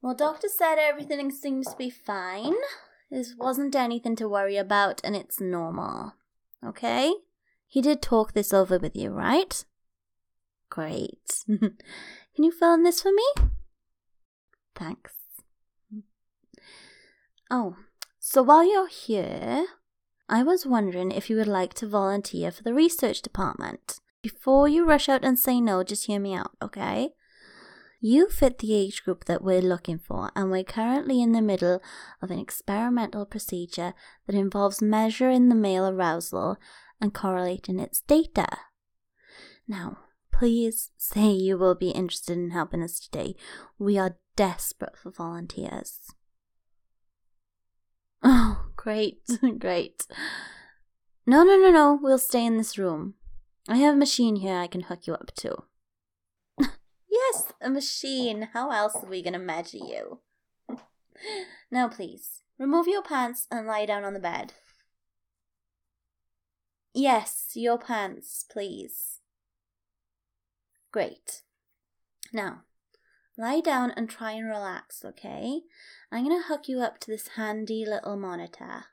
Well, doctor said everything seems to be fine. This wasn't anything to worry about, and it's normal. Okay? He did talk this over with you, right? Great. Can you fill in this for me? Thanks. Oh, so while you're here, I was wondering if you would like to volunteer for the research department. Before you rush out and say no, just hear me out, okay? You fit the age group that we're looking for, and we're currently in the middle of an experimental procedure that involves measuring the male arousal and correlating its data. Now, please say you will be interested in helping us today. We are desperate for volunteers. Oh, great, great. No, we'll stay in this room. I have a machine here I can hook you up to. Yes, a machine. How else are we going to measure you? Now, please, remove your pants and lie down on the bed. Yes, your pants, please. Great. Now, lie down and try and relax, okay? I'm going to hook you up to this handy little monitor.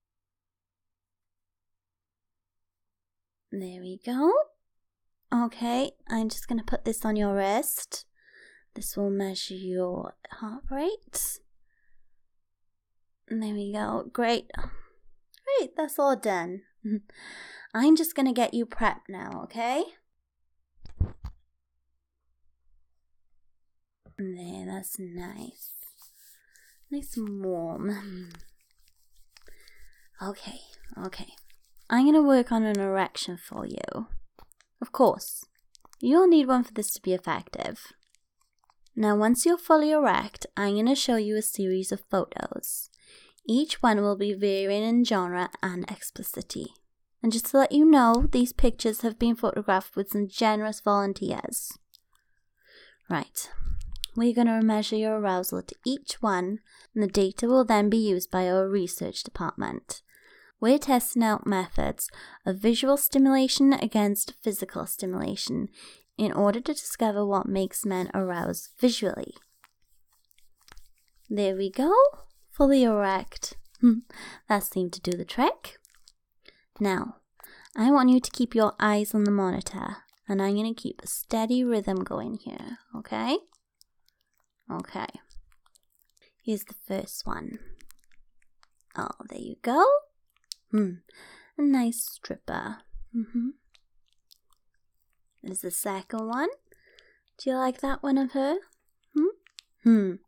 There we go. Okay, I'm just going to put this on your wrist. This will measure your heart rate. There we go. Great. Great, that's all done. I'm just going to get you prepped now, okay? There, that's nice. Nice and warm. Okay. I'm going to work on an erection for you. Of course, you'll need one for this to be effective. Now, once you're fully erect, I'm going to show you a series of photos. Each one will be varying in genre and explicitity. And just to let you know, these pictures have been photographed with some generous volunteers. Right, we're going to measure your arousal to each one, and the data will then be used by our research department. We're testing out methods of visual stimulation against physical stimulation in order to discover what makes men arouse visually. There we go, fully erect. That seemed to do the trick. Now, I want you to keep your eyes on the monitor, and I'm going to keep a steady rhythm going here, okay? Okay. Here's the first one. Oh, there you go. A nice stripper. There's the second one. Do you like that one of her? And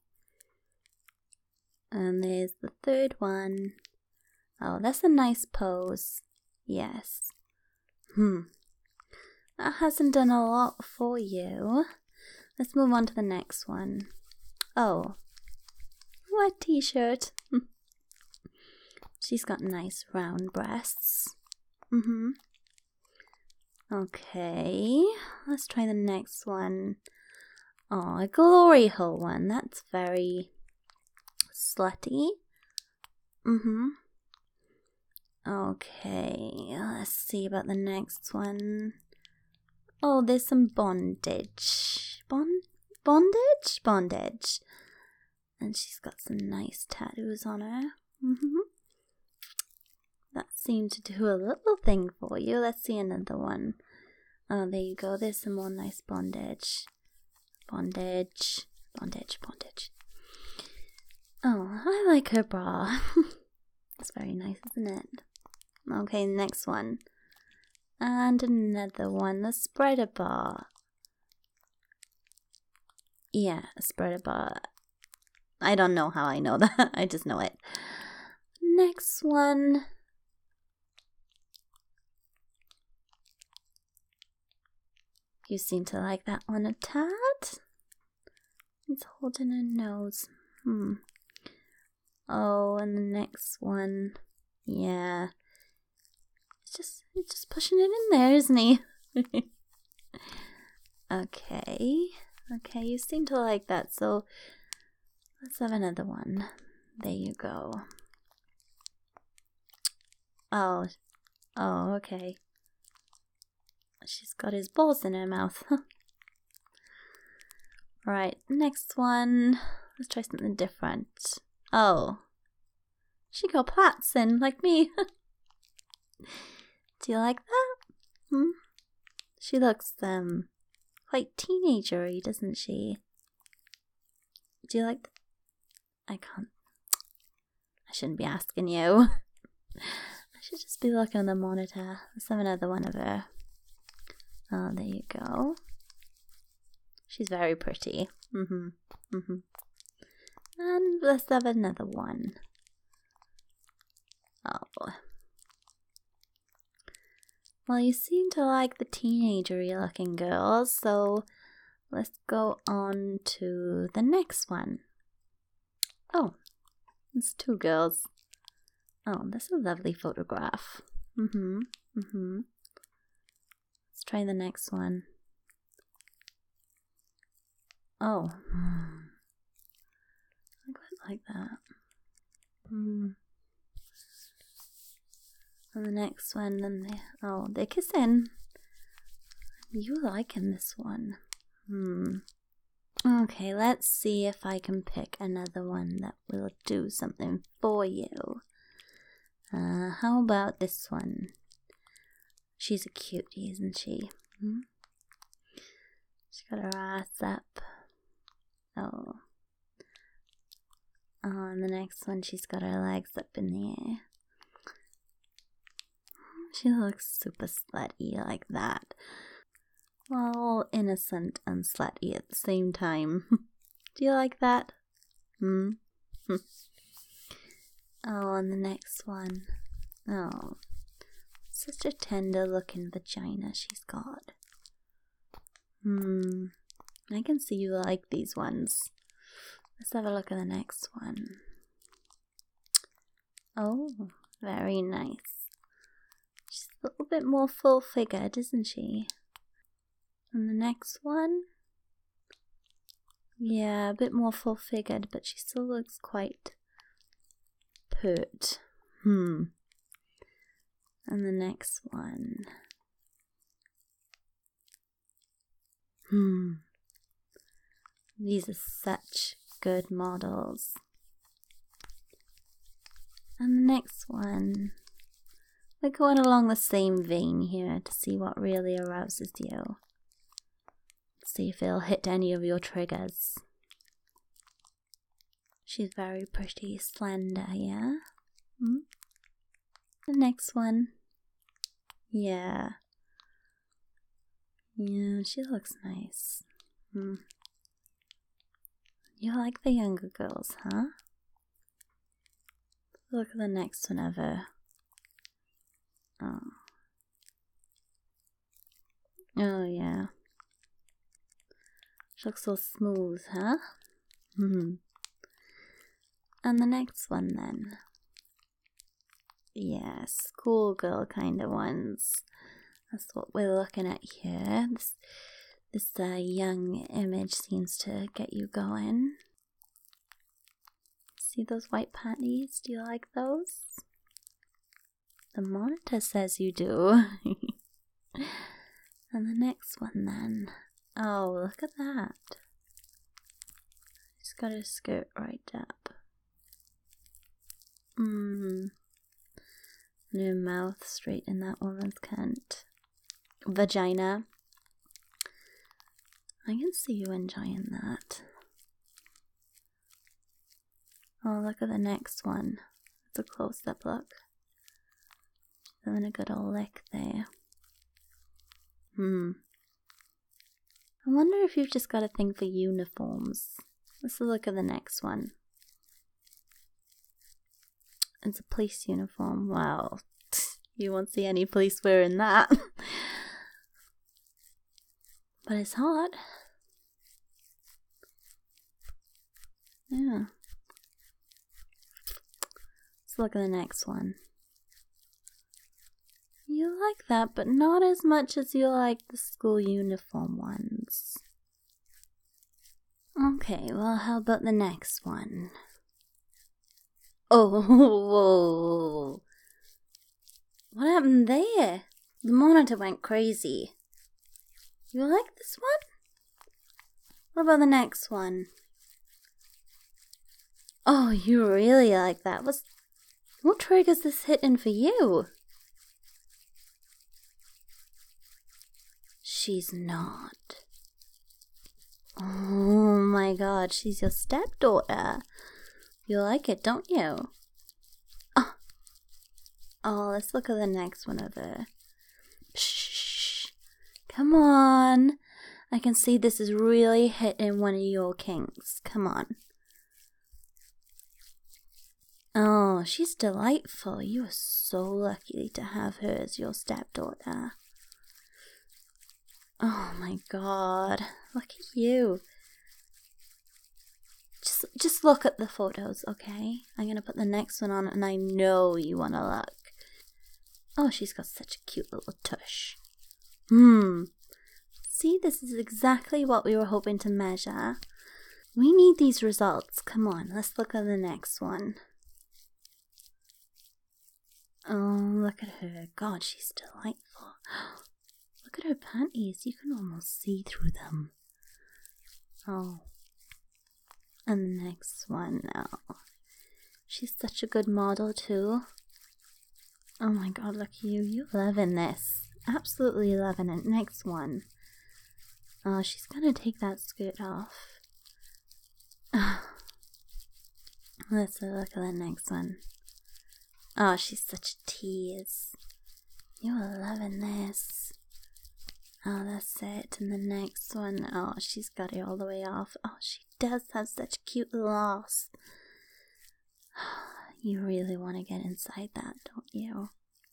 there's the third one. Oh, that's a nice pose. Yes. That hasn't done a lot for you. Let's move on to the next one. Oh, wet t-shirt. She's got nice round breasts. Okay, let's try the next one. Oh, a glory hole one. That's very slutty. Okay, let's see about the next one. Oh, there's some bondage. Bondage. And she's got some nice tattoos on her. That seemed to do a little thing for you. Let's see another one. Oh, there you go. There's some more nice bondage. Bondage. Oh, I like her bra. It's very nice, isn't it? Okay, next one. And another one. The spreader bar. Yeah, a spreader bar. I don't know how I know that. I just know it. Next one. You seem to like that one a tad. It's holding her nose. Oh, and the next one. Yeah. He's just pushing it in there, isn't he? Okay, you seem to like that, so let's have another one. There you go. Oh, okay. She's got his balls in her mouth. Right, next one. Let's try something different. Oh. She got plaits in, like me. Do you like that? She looks, quite teenagery, doesn't she? Do you like I can't. I shouldn't be asking you. I should just be looking at the monitor. Let's have another one of her. Oh, there you go. She's very pretty. And let's have another one. Oh. Well, you seem to like the teenagery looking girls, so let's go on to the next one. Oh, it's two girls. Oh, that's a lovely photograph. Let's try the next one. Oh, I quite like that. And the next one, then they're kissing. You liking this one? Okay, let's see if I can pick another one that will do something for you. How about this one? She's a cutie, isn't she? She's got her ass up. Oh, and the next one, she's got her legs up in the air. She looks super slutty like that. Well, innocent and slutty at the same time. Do you like that? Oh, and the next one. Oh, such a tender looking vagina she's got. I can see you like these ones. Let's have a look at the next one. Oh, very nice. She's a little bit more full-figured, isn't she? And the next one? Yeah, a bit more full-figured, but she still looks quite pert. And the next one. These are such good models. And the next one. We're going along the same vein here to see what really arouses you. See if it'll hit any of your triggers. She's very pretty, slender, yeah? The next one. Yeah. Yeah, she looks nice. You like the younger girls, huh? Look at the next one of her. Oh yeah. She looks so smooth, huh? And the next one then. Yeah, schoolgirl kind of ones. That's what we're looking at here. This young image seems to get you going. See those white panties? Do you like those? The monitor says you do. And the next one then. Oh, look at that. She's got her skirt right up. And her mouth straight in that woman's cunt. Vagina. I can see you enjoying that. Oh, look at the next one. It's a close-up look. Having a good old lick there. I wonder if you've just got a thing for uniforms. Let's look at the next one. It's a police uniform. Wow. You won't see any police wearing that. But it's hot. Yeah. Let's look at the next one. You like that, but not as much as you like the school uniform ones. Okay, well, how about the next one? Oh, whoa. What happened there? The monitor went crazy. You like this one? What about the next one? Oh, you really like that. What triggers this hitting for you? She's not. Oh my god, she's your stepdaughter. You like it, don't you? Oh, let's look at the next one over. Shh. Come on. I can see this is really hitting one of your kinks. Come on. Oh, she's delightful. You are so lucky to have her as your stepdaughter. Oh my god. Look at you. Just look at the photos, okay? I'm gonna put the next one on and I know you wanna look. Oh, she's got such a cute little tush. See, this is exactly what we were hoping to measure. We need these results. Come on, let's look at the next one. Oh, look at her. God, she's delightful. Look at her panties. You can almost see through them. Oh. And the next one now. She's such a good model too. Oh my god, look at you. You're loving this. Absolutely loving it. Next one. Oh, she's gonna take that skirt off. Let's look at the next one. Oh, she's such a tease. You're loving this. Oh, that's it. And the next one. Oh, she's got it all the way off. Oh, she does have such cute little ass. You really want to get inside that, don't you?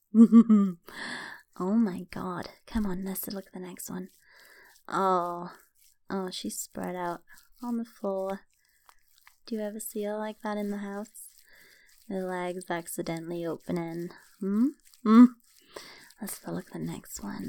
Oh my god. Come on, let's look at the next one. Oh, she's spread out on the floor. Do you ever see her like that in the house? The legs accidentally opening. Let's look at the next one.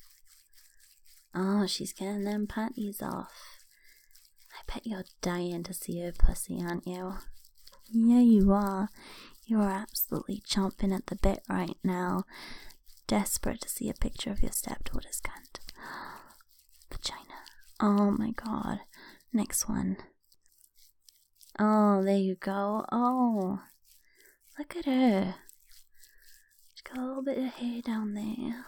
Oh, she's getting them panties off. I bet you're dying to see her pussy, aren't you? Yeah, you are. You are absolutely chomping at the bit right now. Desperate to see a picture of your stepdaughter's cunt. Vagina. Oh my god. Next one. Oh, there you go. Oh, look at her. She's got a little bit of hair down there.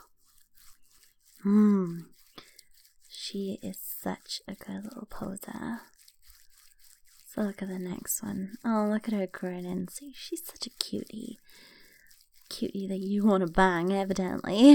She is such a good little poser. So look at the next one. Oh, look at her grinning. See, she's such a cutie. Cutie that you want to bang, evidently.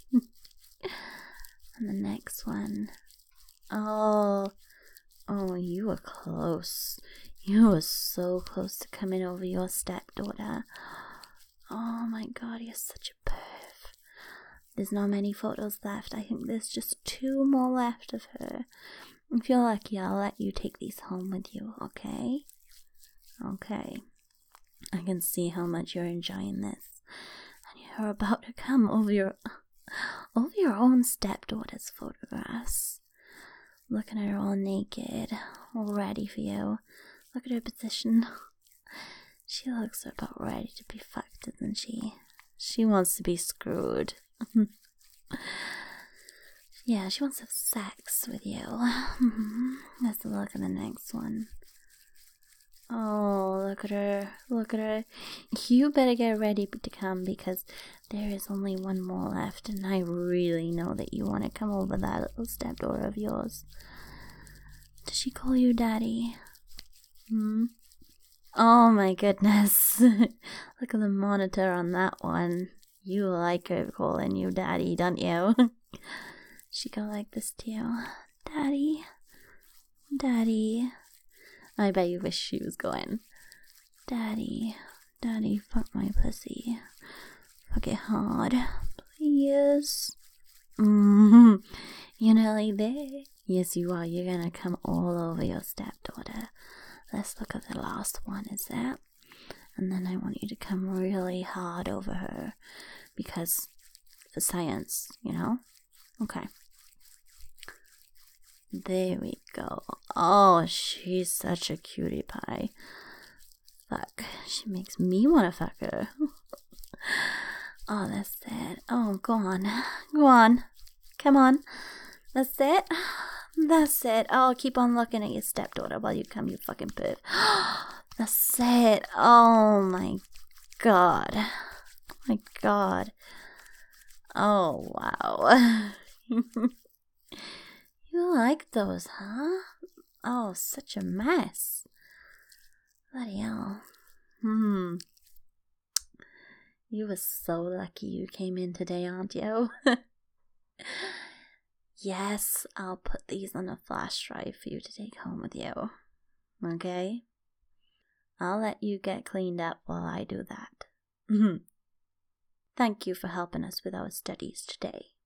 And the next one. Oh, you were close. You were so close to coming over your stepdaughter. Oh my god, you're such a perv. There's not many photos left. I think there's just 2 more left of her. If you're lucky, I'll let you take these home with you, okay? Okay. I can see how much you're enjoying this. And you're about to come over your own stepdaughter's photographs. Looking at her all naked, all ready for you. Look at her position. She looks about ready to be fucked, doesn't she? She wants to be screwed. Yeah, she wants to have sex with you. Let's look at the next one. Oh, look at her. Look at her. You better get ready to come because there is only 1 more left and I really know that you want to come over that little stepdaughter of yours. Does she call you daddy? Oh my goodness. Look at the monitor on that one. You like her calling you daddy, don't you? She go like this to you. Daddy. Daddy. I bet you wish she was going. Daddy. Daddy, fuck my pussy. Fuck it hard. Please. You're nearly there. Yes, you are. You're gonna come all over your stepdaughter. Let's look at the last one, is that? And then I want you to come really hard over her. Because, for science, you know? Okay. There we go. Oh, she's such a cutie pie. Fuck. She makes me want to fuck her. Oh, that's it. Oh, go on. Go on. Come on. That's it. That's it. Oh, keep on looking at your stepdaughter while you come, you fucking perv. That's it. Oh my god. My god. Oh, wow. You like those, huh? Oh, such a mess. Bloody hell. You were so lucky you came in today, aren't you? Yes, I'll put these on a flash drive for you to take home with you. Okay? I'll let you get cleaned up while I do that. Thank you for helping us with our studies today.